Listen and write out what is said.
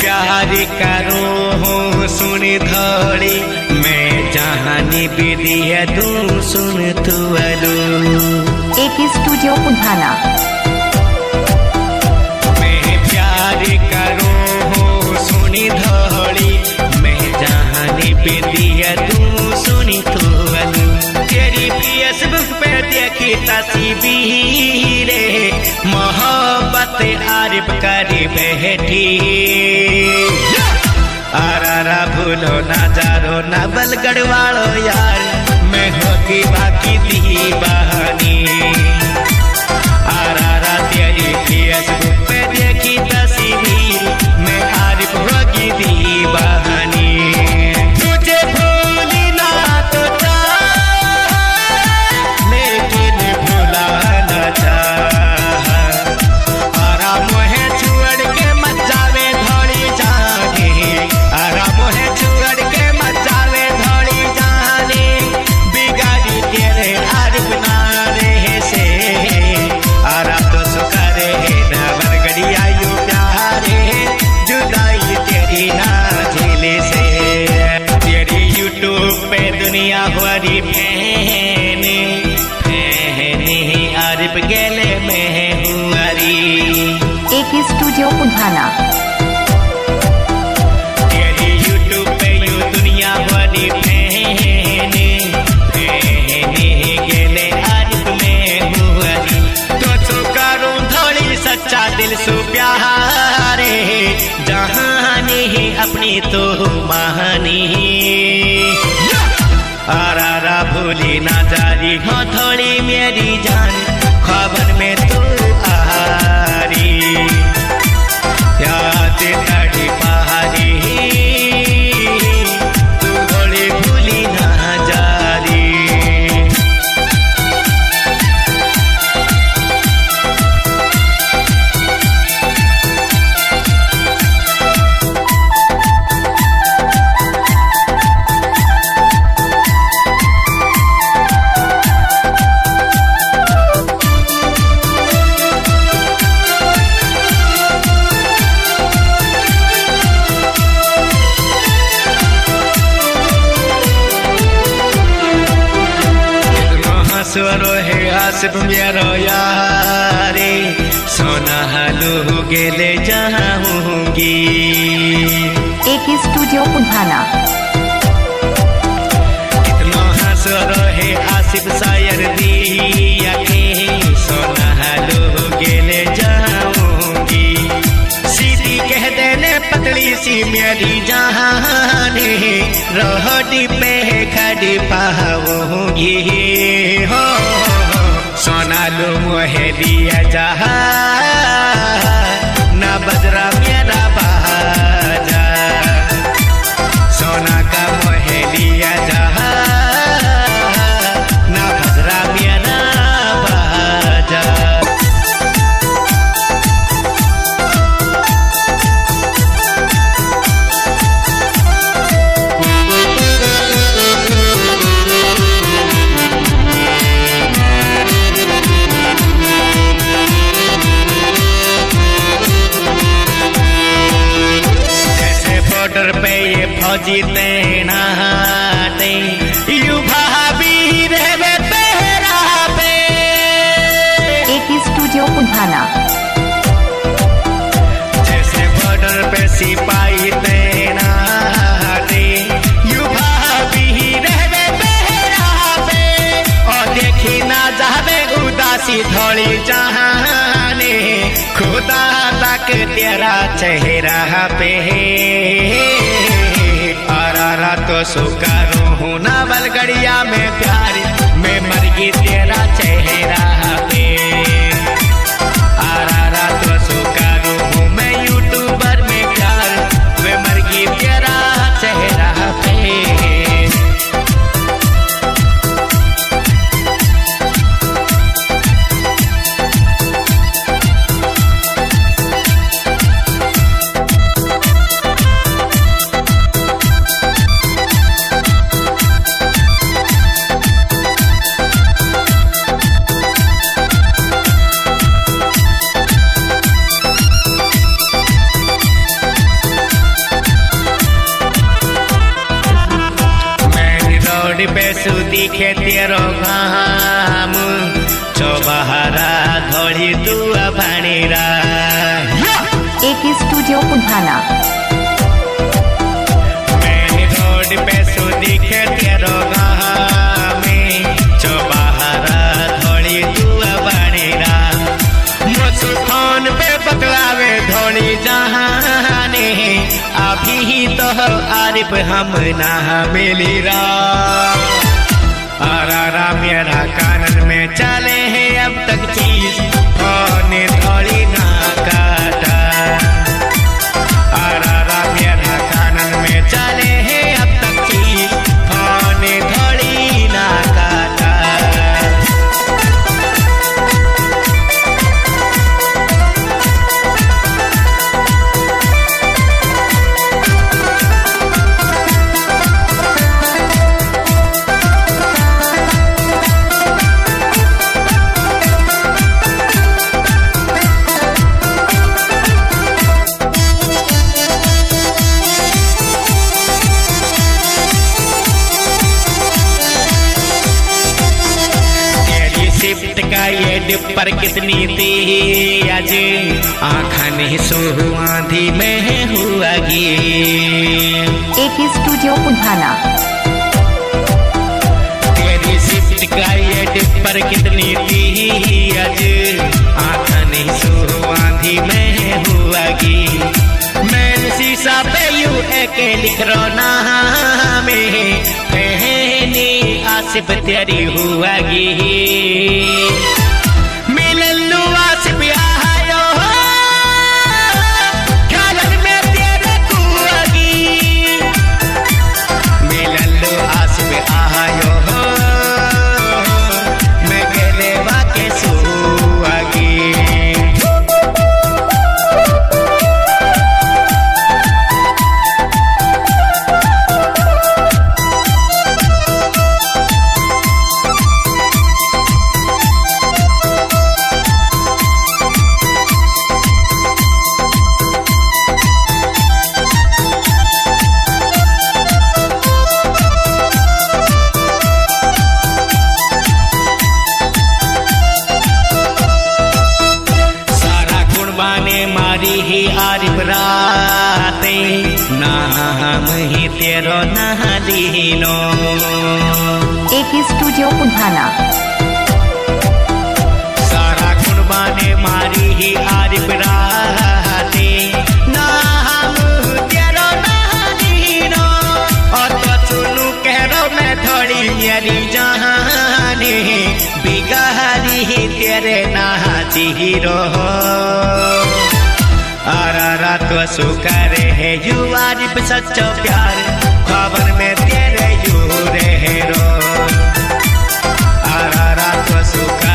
प्यार करूँ सुन थोड़ी मैं जहानी विधि है तू सुन तू अलू एक स्टूडियो पुन्हाना। मैं प्यार करूँ सुन थोड़ी मैं जहानी विधि है तू सुन तू अलू तेरी फेसबुक पे देखी तस्वीर मोहब्बत आरिफ करी बैठी आरा भूलो ना जारो ना बलगढ़ वालो यार मैं होगी बाकी दीवानी आरा तेरी फेसबुक पे देखी तस्वीर मैं आरिफ होगी दीवानी तुझे भूली ना तो लेकिन भूला न चाह आरा मोहे छुड़ के मत जावे धोड़ी जाने आरा मोहे छुड़ के मत जावे धोड़ी जाने बिगाड़ी तेरे आरिफ ना रहे से आरा तो सुखारे न बरगड़िया यू प्यारे जुदाई तेरी ना झेले से तेरी यूट्यूब पे दुनिया भरी फैने आरिफ गेले में हुआरी एक स्टूडियो पुन्हाना। तेरी यूट्यूब पे यू दुनिया भरी फैने गेले आरिफ में हुआरी तो करूं थोड़ी सच्चा दिल सु प्यारे जहानी अपनी तो महानी आरा भूली ना जारी हो थोड़ी मेरी जान खबर में तू आरी याद तड़ी पहाड़ी तू थोड़ी भूली ना जारी स्वरो है आसिफ मेरो यारे सोना हालू गेले जाऊंगी एक स्टूडियो पुन्हाना। कितना हंसरो है आसिफ शायर दिया के सोना हालू गेले जाऊंगी सीधी कह देने पतली सी मेरी जहाने रोटी पे खड़ी पाऊंगी हो सोनालू मोहे दिया जहा ना बजरा मेरा बाजा सोना का मोहे लिया जहा ना बजरा मेरा बाजा पे ये फौजी तैनाते यू भाभी रहे तेरा पे एक स्टूडियो पुन्हाना। जैसे बॉर्डर पे सिपाही तैनाते यू भाभी रहे तेरा पे और देखी ना जावे उदासी थोड़ी जहाने खुदा तक तेरा चेहरा पे आरा तो सुकारो हूँ ना बलगड़िया में प्यार मैं मर गई तेरा चेहरा पे आरा तो सुकारो हूँ मैं यूट्यूबर में प्यार मैं मर गई तेरा चेहरा पे सु दिखे तेरो घाम चौबहारा धोली दुआ भाणीरा AK studio Punhana main road पे सु दिखे तेरो घाम चौबहारा धोली दुआ भाणीरा मुझ फोन पे बतलावे धोली जहाने अभी तो आरिफ हम ना मिलीरा आरा मेरा कानन में चले हैं अब तक चीज फोन धोली ना काटा आरा मेरा कानन में चले हैं अब तक चीज फोन धोली ना काटा शिफ्ट का ये डिपर कितनी थी आज आँखा नहीं सो आंधी में हुआ गी AK स्टूडियो पुन्हाना तेरी शिफ्ट का ये डिपर कितनी थी आज आँखा नहीं सो आंधी में हुआ गी मैं शीशा पे यू एक लिख रो नाम पहनी आसिफ तेरी हुआ गी मिलन आसिफ आयो ख्यालन में तेरे कुआगी मिलन आसिफ आयो मैं गले वाके सुआगी मारी ही आरिफ राते नाम ही तेरो नहलीनो AK स्टूडियो पुन्हाना सारा कुर्बाने मारी ही आरिफ राते नाम तेरो नहलीनो और तो सुनू कह रो मैं थोड़ी मेरी जहानी बिगाड़ी ही तेरे नाची हीरो आरा रात वसु करे है यू आरिफ सच्चो प्यार खबर में तेरे यू रे रो आरा रात वसु